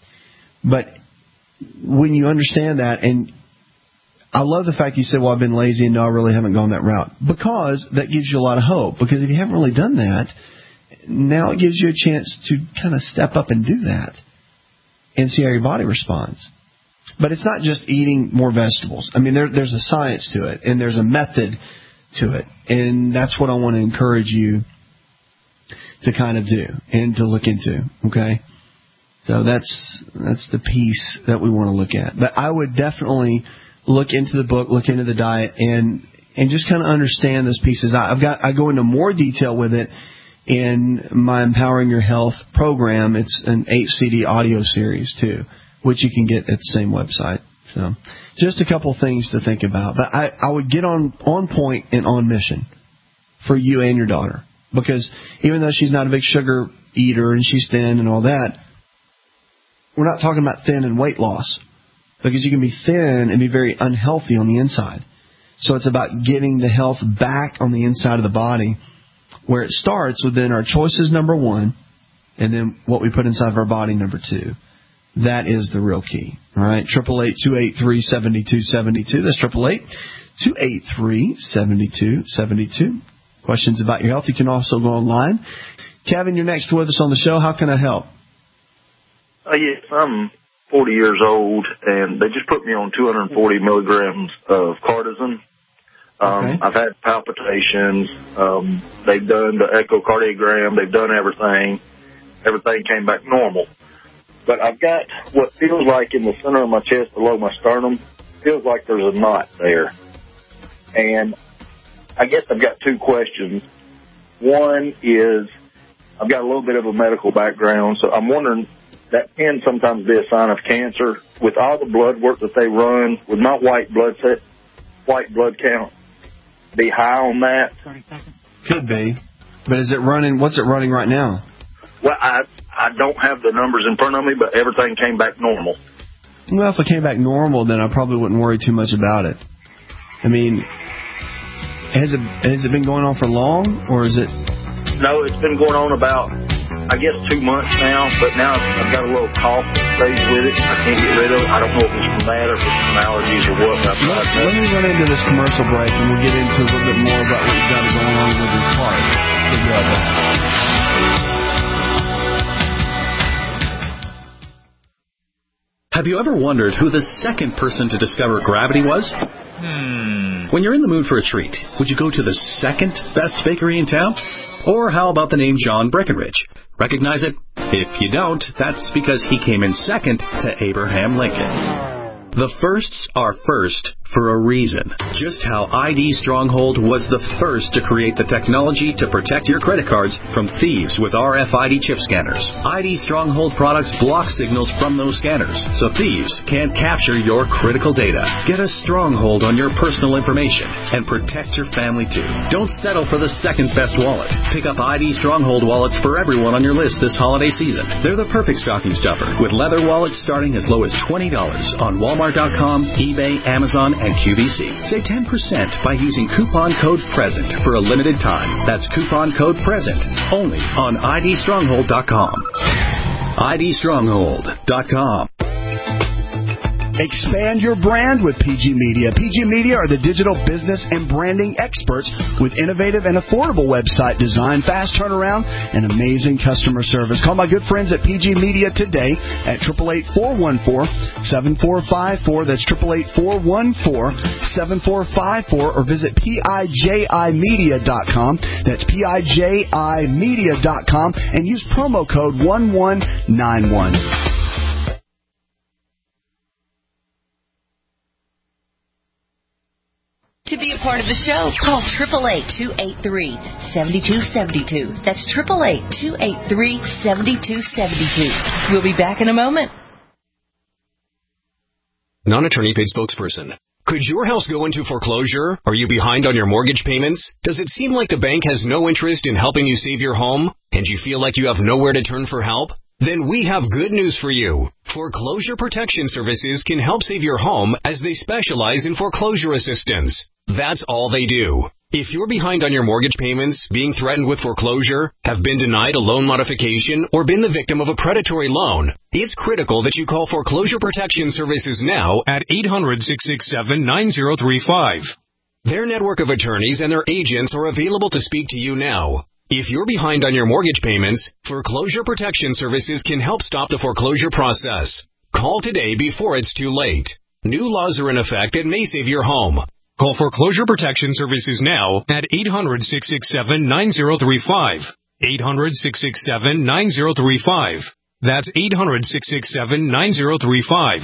But when you understand that, and I love the fact you said, well, I've been lazy and no, I really haven't gone that route, because that gives you a lot of hope. Because if you haven't really done that, now it gives you a chance to kind of step up and do that and see how your body responds. But it's not just eating more vegetables. I mean, there, there's a science to it, and there's a method to it. And that's what I want to encourage you to kind of do and to look into, okay? So that's that's the piece that we want to look at. But I would definitely look into the book, look into the diet, and and just kind of understand those pieces. I've got I go into more detail with it in my Empowering Your Health program. It's an eight C D audio series, too, which you can get at the same website. So just a couple things to think about. But I, I would get on, on point and on mission for you and your daughter. Because even though she's not a big sugar eater and she's thin and all that, we're not talking about thin and weight loss. Because you can be thin and be very unhealthy on the inside. So it's about getting the health back on the inside of the body, where it starts within our choices, number one, and then what we put inside of our body, number two. That is the real key. All right, eight eight eight, two eight three, seven two seven two. That's eight eight eight, two eight three, seven two seven two. Questions about your health, you can also go online. Kevin, you're next with us on the show. How can I help? Uh, yes, I'm forty years old, and they just put me on two hundred forty milligrams of Cardizem. Um, okay. I've had palpitations. Um, they've done the echocardiogram. They've done everything. Everything came back normal. But I've got what feels like in the center of my chest below my sternum, feels like there's a knot there. And I guess I've got two questions. One is, I've got a little bit of a medical background, so I'm wondering, that can sometimes be a sign of cancer. With all the blood work that they run, would my white blood set, white blood count be high on that? Could be. But is it running, what's it running right now? Well, I I don't have the numbers in front of me, but everything came back normal. Well, if it came back normal, then I probably wouldn't worry too much about it. I mean, has it has it been going on for long, or is it? No, it's been going on about, I guess, two months now, but now I've got a little cough that stays with it. I can't get rid of it. I don't know if it's from that or if it's from allergies or what. But let, let me run into this commercial break, and we'll get into a little bit more about what you've got going on with your heart. We'll be right back. Have you ever wondered who the second person to discover gravity was? Hmm. When you're in the mood for a treat, would you go to the second best bakery in town? Or how about the name John Breckenridge? Recognize it? If you don't, that's because he came in second to Abraham Lincoln. The firsts are first for a reason. Just how I D Stronghold was the first to create the technology to protect your credit cards from thieves with R F I D chip scanners. I D Stronghold products block signals from those scanners, so thieves can't capture your critical data. Get a stronghold on your personal information and protect your family too. Don't settle for the second best wallet. Pick up I D Stronghold wallets for everyone on your list this holiday season. They're the perfect stocking stuffer, with leather wallets starting as low as twenty dollars on Walmart dot com, eBay, Amazon, and Q V C. Save ten percent by using coupon code PRESENT for a limited time. That's coupon code PRESENT only on I D stronghold dot com. I D stronghold dot com. Expand your brand with P G Media. P G Media are the digital business and branding experts with innovative and affordable website design, fast turnaround, and amazing customer service. Call my good friends at P G Media today at eight eight eight, four one four, seven four five four. That's eight eight eight, four one four, seven four five four. Or visit P I J I media dot com. That's P I J I media dot com and use promo code one one nine one. To be a part of the show, call eight eight eight, two eight three, seven two seven two. That's eight eight eight, two eight three, seven two seven two. We'll be back in a moment. Non-attorney paid spokesperson. Could your house go into foreclosure? Are you behind on your mortgage payments? Does it seem like the bank has no interest in helping you save your home? And you feel like you have nowhere to turn for help? Then we have good news for you. Foreclosure Protection Services can help save your home as they specialize in foreclosure assistance. That's all they do. If you're behind on your mortgage payments, being threatened with foreclosure, have been denied a loan modification, or been the victim of a predatory loan, it's critical that you call Foreclosure Protection Services now at eight hundred, six six seven, nine zero three five. Their network of attorneys and their agents are available to speak to you now. If you're behind on your mortgage payments, Foreclosure Protection Services can help stop the foreclosure process. Call today before it's too late. New laws are in effect that may save your home. Call Foreclosure Protection Services now at eight hundred, six six seven, nine zero three five. eight hundred, six six seven, nine zero three five. That's eight hundred, six six seven, nine zero three five.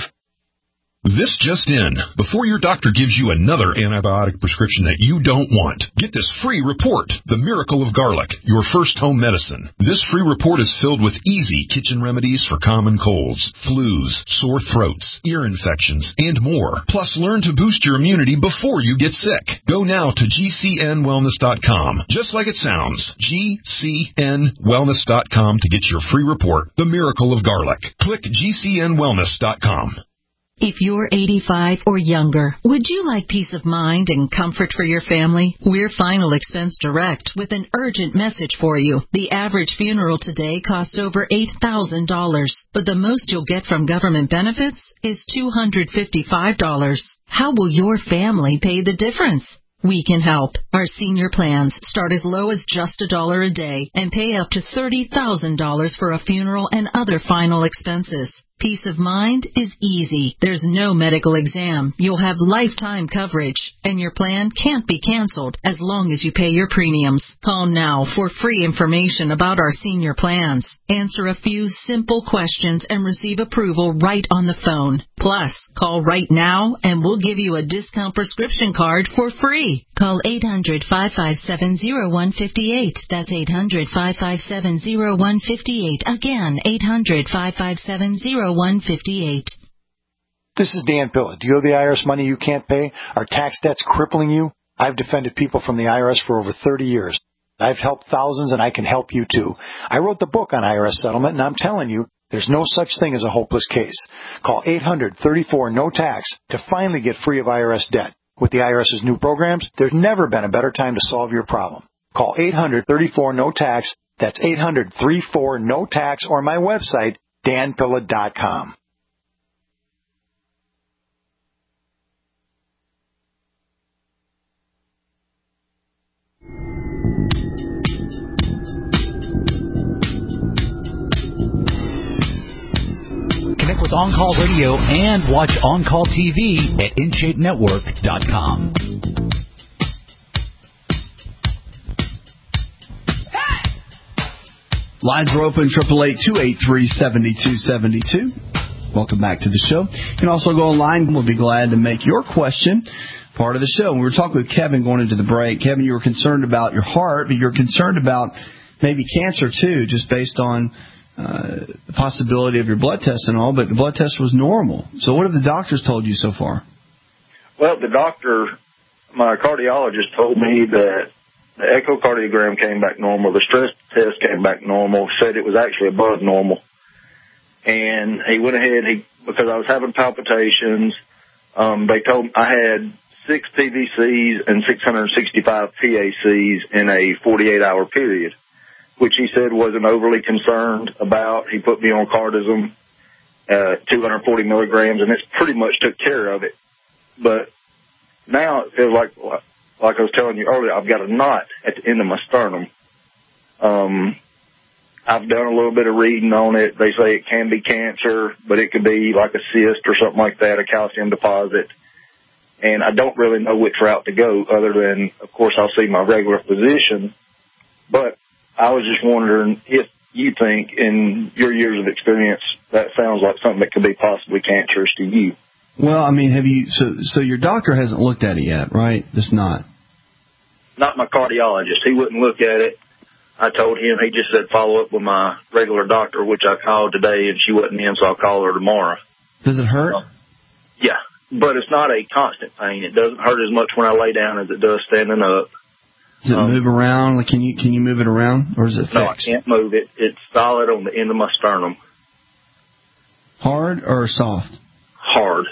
This just in. Before your doctor gives you another antibiotic prescription that you don't want, get this free report, The Miracle of Garlic, your first home medicine. This free report is filled with easy kitchen remedies for common colds, flus, sore throats, ear infections, and more. Plus, learn to boost your immunity before you get sick. Go now to G C N wellness dot com. Just like it sounds, G C N wellness dot com to get your free report, The Miracle of Garlic. Click G C N wellness dot com. If you're eighty-five or younger, would you like peace of mind and comfort for your family? We're Final Expense Direct with an urgent message for you. The average funeral today costs over eight thousand dollars, but the most you'll get from government benefits is two hundred fifty-five dollars. How will your family pay the difference? We can help. Our senior plans start as low as just a dollar a day and pay up to thirty thousand dollars for a funeral and other final expenses. Peace of mind is easy. There's no medical exam. You'll have lifetime coverage, and your plan can't be canceled as long as you pay your premiums. Call now for free information about our senior plans. Answer a few simple questions and receive approval right on the phone. Plus, call right now and we'll give you a discount prescription card for free. Call eight hundred, five five seven, zero one five eight. That's eight hundred, five five seven, zero one five eight. Again, eight hundred, five five seven, zero one five eight. This is Dan Pilla. Do you owe the I R S money you can't pay? Are tax debts crippling you? I've defended people from the I R S for over thirty years. I've helped thousands, and I can help you too. I wrote the book on I R S settlement, and I'm telling you, there's no such thing as a hopeless case. Call eight hundred, thirty-four, no tax to finally get free of I R S debt. With the I R S's new programs, there's never been a better time to solve your problem. Call eight hundred, thirty-four, no tax. That's eight hundred, thirty-four, no tax, or my website, dan pilla dot com. Connect with with On-Call Radio and watch On-Call T V at in shape network dot com. Lines are open, triple eight, two eight three, seven two seven two. Welcome back to the show. You can also go online. We'll be glad to make your question part of the show. We were talking with Kevin going into the break. Kevin, you were concerned about your heart, but you're concerned about maybe cancer, too, just based on uh, the possibility of your blood test and all, but the blood test was normal. So what have the doctors told you so far? Well, the doctor, my cardiologist, told me that the echocardiogram came back normal, the stress test came back normal, said it was actually above normal. And he went ahead, he because I was having palpitations, um, they told me I had six P V Cs and six hundred sixty-five P A Cs in a forty-eight hour period, which he said wasn't overly concerned about. He put me on cardizem, uh, two hundred forty milligrams, and it's pretty much took care of it. But now it feels like, like I was telling you earlier, I've got a knot at the end of my sternum. Um, I've done a little bit of reading on it. They say it can be cancer, but it could be like a cyst or something like that, a calcium deposit. And I don't really know which route to go other than, of course, I'll see my regular physician. But I was just wondering if you think, in your years of experience, that sounds like something that could be possibly cancerous to you. Well, I mean, have you, so, so your doctor hasn't looked at it yet, right? It's not. Not my cardiologist. He wouldn't look at it. I told him, he just said follow up with my regular doctor, which I called today, and she wasn't in, so I'll call her tomorrow. Does it hurt? Uh, yeah, but it's not a constant pain. It doesn't hurt as much when I lay down as it does standing up. Does it um, move around? Like, can you can you move it around, or is it fixed? No, I can't move it. It's solid on the end of my sternum. Hard or soft? Hard.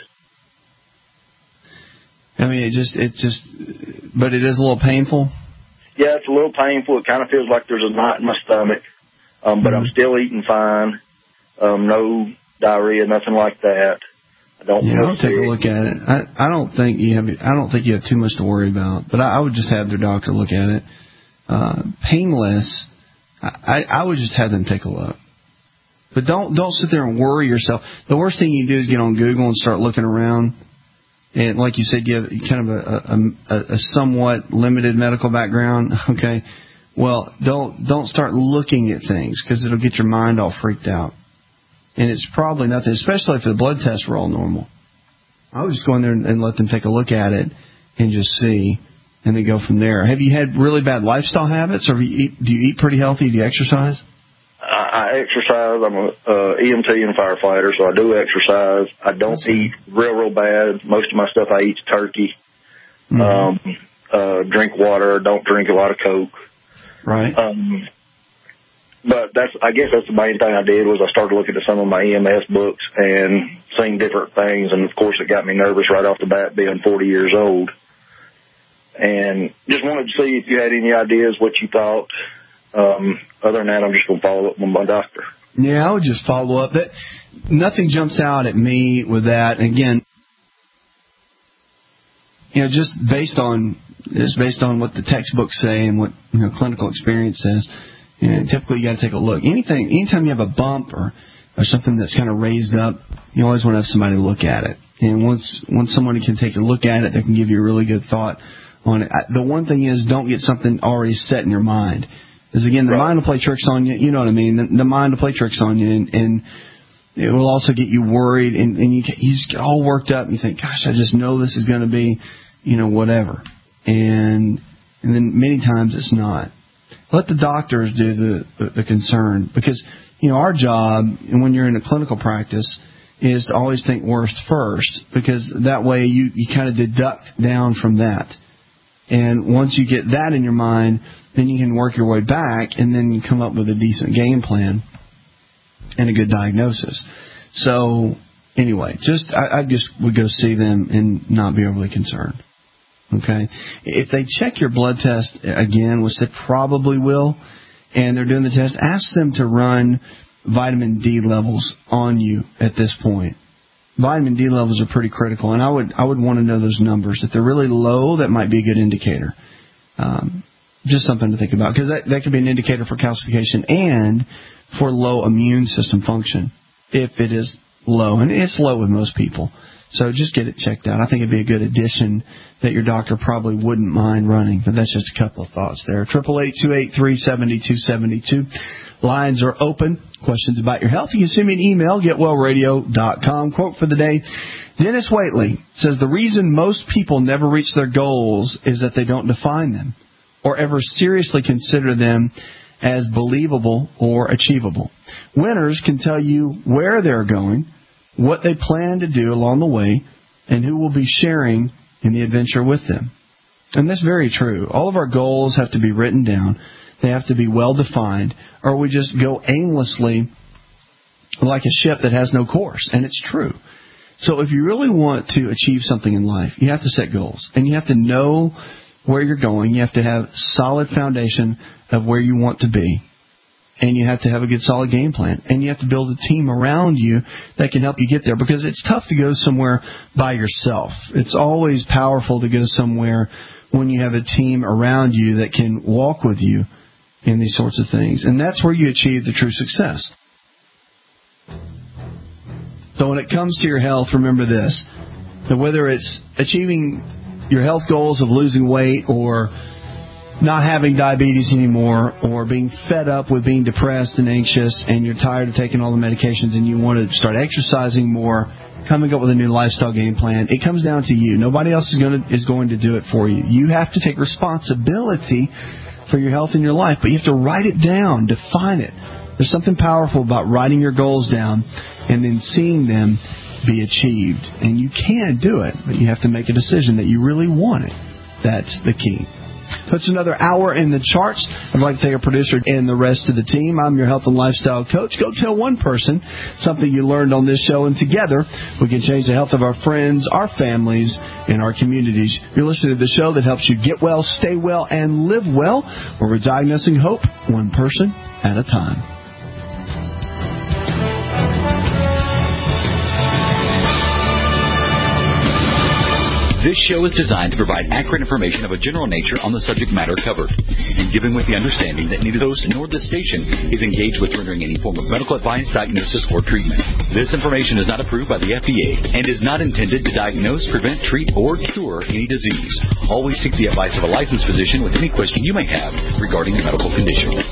I mean, it just, it just, but it is a little painful. Yeah, it's a little painful. It kind of feels like there's a knot in my stomach, um, but mm-hmm. I'm still eating fine. Um, no diarrhea, nothing like that. I don't. Yeah, I'll take a look at it. I, I don't think you have. I don't think you have too much to worry about. But I, I would just have their doctor look at it. Uh, painless. I, I would just have them take a look. But don't don't sit there and worry yourself. The worst thing you do is get on Google and start looking around. And like you said, you have kind of a, a, a somewhat limited medical background. Okay, well, don't don't start looking at things because it'll get your mind all freaked out. And it's probably nothing, especially if the blood tests were all normal. I would just go in there and, and let them take a look at it and just see, and then go from there. Have you had really bad lifestyle habits, or do you eat, do you eat pretty healthy? Do you exercise? I exercise. I'm a uh, E M T and firefighter, so I do exercise. I don't That's eat real, real bad. Most of my stuff I eat is turkey. Mm-hmm. Um, uh, drink water. Don't drink a lot of Coke. Right. Um, but that's, I guess that's the main thing I did was I started looking at some of my E M S books and seeing different things, and of course it got me nervous right off the bat, being forty years old. And just wanted to see if you had any ideas what you thought. Um, other than that, I'm just going to follow up with my doctor. Yeah, I would just follow up. That nothing jumps out at me with that. And again, you know, just based on just based on what the textbooks say and what, you know, clinical experience says. You know, typically, you got to take a look. Anything, anytime you have a bump or or something that's kind of raised up, you always want to have somebody look at it. And once once somebody can take a look at it, they can give you a really good thought on it. The one thing is, don't get something already set in your mind. Because, again, the right. mind will play tricks on you. You know what I mean? The, the mind will play tricks on you, and, and it will also get you worried, and, and you, you just get all worked up, and you think, gosh, I just know this is going to be, you know, whatever. And and then many times it's not. Let the doctors do the, the, the concern. Because, you know, our job, and when you're in a clinical practice, is to always think worst first. Because that way you, you kind of deduct down from that. And once you get that in your mind, then you can work your way back, and then you come up with a decent game plan and a good diagnosis. So, anyway, just I, I just would go see them and not be overly concerned. Okay? If they check your blood test again, which they probably will, and they're doing the test, ask them to run vitamin D levels on you at this point. Vitamin D levels are pretty critical, and I would I would want to know those numbers. If they're really low, that might be a good indicator. Um, just something to think about, because that, that could be an indicator for calcification and for low immune system function if it is low, and it's low with most people. So just get it checked out. I think it'd be a good addition that your doctor probably wouldn't mind running, but that's just a couple of thoughts there. eight eight eight, two eight three, seven two seven two. Lines are open. Questions about your health, you can send me an email, get well radio dot com. Quote for the day, Dennis Waitley says, the reason most people never reach their goals is that they don't define them or ever seriously consider them as believable or achievable. Winners can tell you where they're going, what they plan to do along the way, and who will be sharing in the adventure with them. And that's very true. All of our goals have to be written down. They have to be well-defined, or we just go aimlessly like a ship that has no course. And it's true. So if you really want to achieve something in life, you have to set goals. And you have to know where you're going. You have to have solid foundation of where you want to be. And you have to have a good, solid game plan. And you have to build a team around you that can help you get there. Because it's tough to go somewhere by yourself. It's always powerful to go somewhere when you have a team around you that can walk with you in these sorts of things. And that's where you achieve the true success. So when it comes to your health, remember this. That whether it's achieving your health goals of losing weight or not having diabetes anymore, or being fed up with being depressed and anxious and you're tired of taking all the medications and you want to start exercising more, coming up with a new lifestyle game plan, it comes down to you. Nobody else is going to, is going to do it for you. You have to take responsibility for your health in your life, but you have to write it down, define it. There's something powerful about writing your goals down and then seeing them be achieved. And you can do it, but you have to make a decision that you really want it. That's the key. That's another hour in the charts. I'd like to thank our producer and the rest of the team. I'm your health and lifestyle coach. Go tell one person something you learned on this show, and together we can change the health of our friends, our families, and our communities. You're listening to the show that helps you get well, stay well, and live well, where we're diagnosing hope one person at a time. This show is designed to provide accurate information of a general nature on the subject matter covered, and given with the understanding that neither host nor the station is engaged with rendering any form of medical advice, diagnosis, or treatment. This information is not approved by the F D A and is not intended to diagnose, prevent, treat, or cure any disease. Always seek the advice of a licensed physician with any question you may have regarding a medical condition.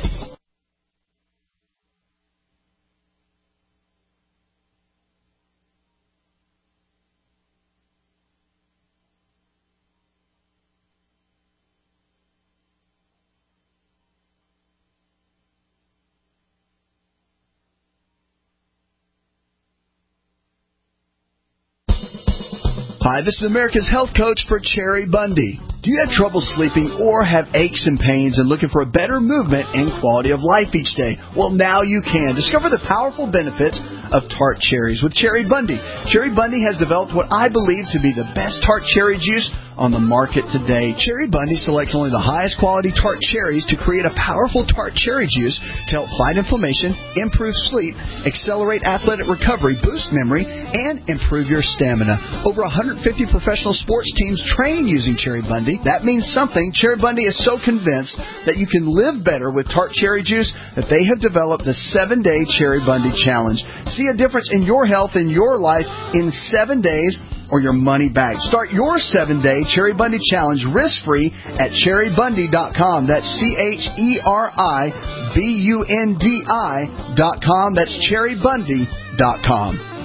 Hi, this is America's Health Coach for Cherry Bundy. Do you have trouble sleeping or have aches and pains and looking for a better movement and quality of life each day? Well, now you can. Discover the powerful benefits of tart cherries with Cherry Bundy. Cherry Bundy has developed what I believe to be the best tart cherry juice on the market today. Cherry Bundy selects only the highest quality tart cherries to create a powerful tart cherry juice to help fight inflammation, improve sleep, accelerate athletic recovery, boost memory, and improve your stamina. Over one hundred fifty professional sports teams train using Cherry Bundy. That means something. Cherry Bundy is so convinced that you can live better with tart cherry juice that they have developed the seven-day Cherry Bundy Challenge. See a difference in your health and your life in seven days or your money back. Start your seven-day Cherry Bundy Challenge risk-free at cherry bundy dot com. That's C H E R I B U N D I dot com. That's cherry bundy dot com.